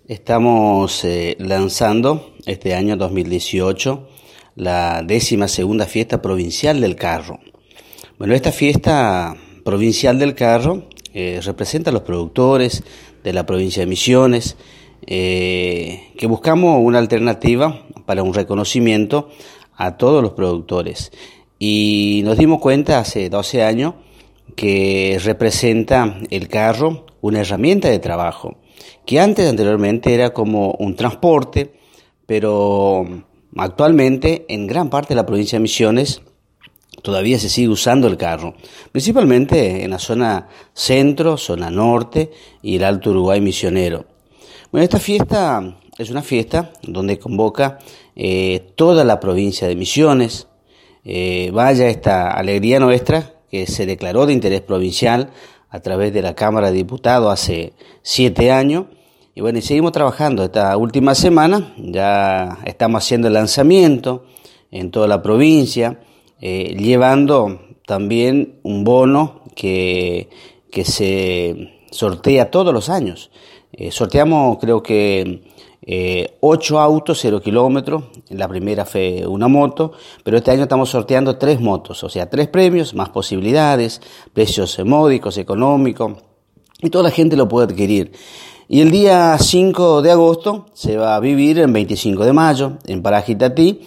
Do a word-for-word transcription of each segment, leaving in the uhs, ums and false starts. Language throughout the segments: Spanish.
Estamos eh, lanzando este año dos mil dieciocho la décima segunda fiesta provincial del carro. Bueno, esta fiesta provincial del carro eh, representa a los productores de la provincia de Misiones, eh, que buscamos una alternativa para un reconocimiento a todos los productores. Y nos dimos cuenta hace doce años que representa el carro una herramienta de trabajo, que antes, anteriormente, era como un transporte, pero actualmente en gran parte de la provincia de Misiones todavía se sigue usando el carro, principalmente en la zona centro, zona norte y el Alto Uruguay misionero. Bueno, esta fiesta es una fiesta donde convoca eh, toda la provincia de Misiones. Eh, vaya esta alegría nuestra que se declaró de interés provincial a través de la Cámara de Diputados hace siete años. Y bueno, y seguimos trabajando esta última semana, ya estamos haciendo el lanzamiento en toda la provincia, eh, llevando también un bono que, que se sortea todos los años. Eh, sorteamos creo que eh, ocho autos, cero kilómetros, la primera fue una moto, pero este año estamos sorteando tres motos, o sea, tres premios, más posibilidades, precios módicos, económicos, y toda la gente lo puede adquirir. Y el día cinco de agosto se va a vivir en veinticinco de mayo, en Paraje Itatí,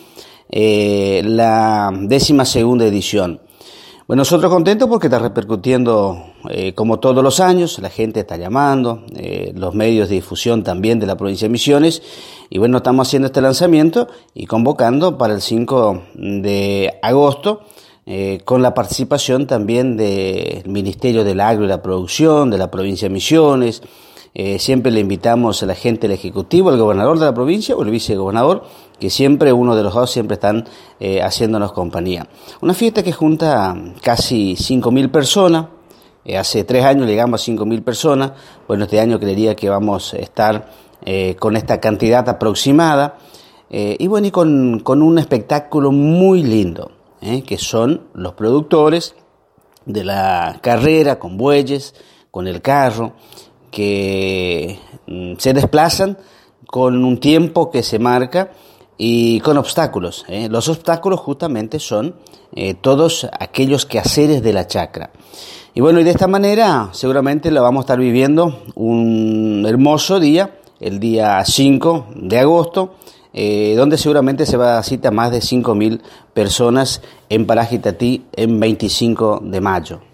eh, la décima segunda edición. Bueno, nosotros contentos porque está repercutiendo eh, como todos los años, la gente está llamando, eh, los medios de difusión también de la provincia de Misiones, y bueno, estamos haciendo este lanzamiento y convocando para el cinco de agosto, eh, con la participación también del Ministerio del Agro y la Producción, de la provincia de Misiones. Eh, siempre le invitamos a la gente del Ejecutivo, al gobernador de la provincia o el vicegobernador, que siempre uno de los dos siempre están eh, haciéndonos compañía. Una fiesta que junta casi cinco mil personas, eh, hace tres años llegamos a cinco mil personas, bueno, este año creería que vamos a estar eh, con esta cantidad aproximada, eh, y bueno, y con, con un espectáculo muy lindo, eh, que son los productores de la carrera con bueyes, con el carro, que se desplazan con un tiempo que se marca y con obstáculos. ¿eh? Los obstáculos justamente son eh, todos aquellos quehaceres de la chacra. Y bueno, y de esta manera seguramente lo vamos a estar viviendo un hermoso día, el día cinco de agosto, eh, donde seguramente se va a citar más de cinco mil personas en Paraje Itatí en veinticinco de mayo.